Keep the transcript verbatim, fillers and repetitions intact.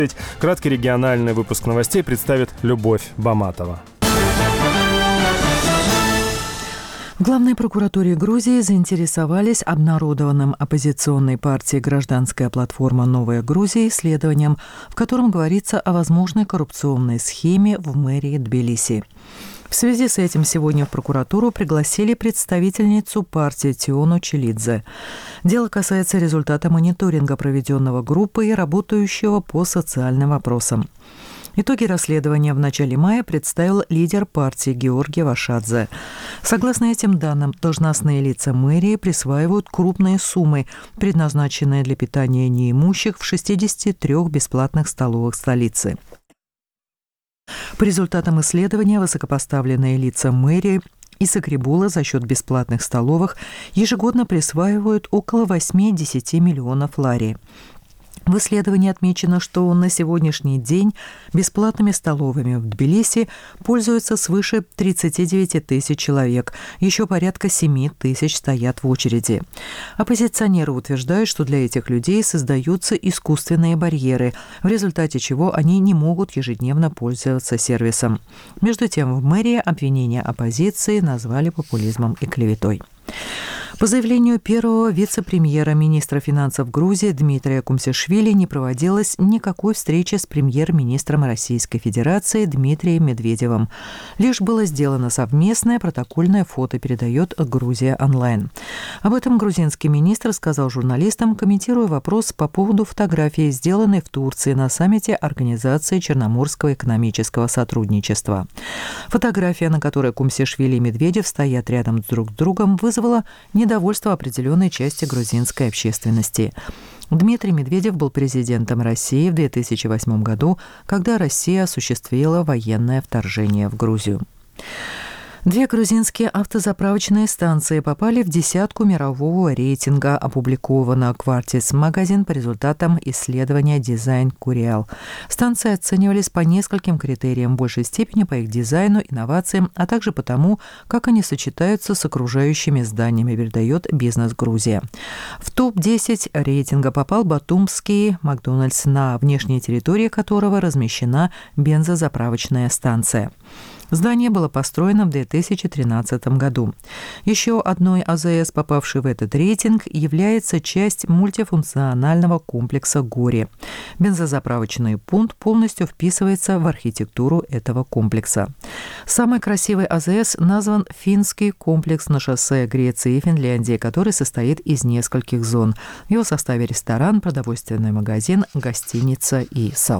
Краткий региональный выпуск новостей представит Любовь Баматова. В Главной прокуратуре Грузии заинтересовались обнародованным оппозиционной партией «Гражданская платформа Новая Грузия» исследованием, в котором говорится о возможной коррупционной схеме в мэрии Тбилиси. В связи с этим сегодня в прокуратуру пригласили представительницу партии Тиону Челидзе. Дело касается результата мониторинга, проведенного группой, работающего по социальным вопросам. Итоги расследования в начале мая представил лидер партии Георгий Вашадзе. Согласно этим данным, должностные лица мэрии присваивают крупные суммы, предназначенные для питания неимущих в шестидесяти трёх бесплатных столовых столицы. По результатам исследования высокопоставленные лица мэрии и Сакрибула за счет бесплатных столовых ежегодно присваивают около восемь-десять миллионов лари. В исследовании отмечено, что на сегодняшний день бесплатными столовыми в Тбилиси пользуются свыше тридцати девяти тысяч человек, еще порядка семи тысяч стоят в очереди. Оппозиционеры утверждают, что для этих людей создаются искусственные барьеры, в результате чего они не могут ежедневно пользоваться сервисом. Между тем, в мэрии обвинения оппозиции назвали популизмом и клеветой. По заявлению первого вице-премьера министра финансов Грузии Дмитрия Кумсишвили не проводилось никакой встречи с премьер-министром Российской Федерации Дмитрием Медведевым. Лишь было сделано совместное протокольное фото, передает Грузия онлайн. Об этом грузинский министр сказал журналистам, комментируя вопрос по поводу фотографии, сделанной в Турции на саммите Организации Черноморского экономического сотрудничества. Фотография, на которой Кумсишвили и Медведев стоят рядом друг с другом, вызвала недовольство определенной части грузинской общественности. Дмитрий Медведев был президентом России в две тысячи восьмом году, когда Россия осуществила военное вторжение в Грузию. Две грузинские автозаправочные станции попали в десятку мирового рейтинга, опубликованного Quartz Magazine по результатам исследования Design Curial. Станции оценивались по нескольким критериям, в большей степени по их дизайну, инновациям, а также по тому, как они сочетаются с окружающими зданиями, передает «Бизнес Грузия». В топ десять рейтинга попал батумский Макдональдс, на внешней территории которого размещена бензозаправочная станция. Здание было построено в две тысячи тринадцатом году. Еще одной АЗС, попавшей в этот рейтинг, является часть мультифункционального комплекса «Гори». Бензозаправочный пункт полностью вписывается в архитектуру этого комплекса. Самой красивой АЗС назван финский комплекс на шоссе Греции и Финляндии, который состоит из нескольких зон. В его составе ресторан, продовольственный магазин, гостиница и сауна.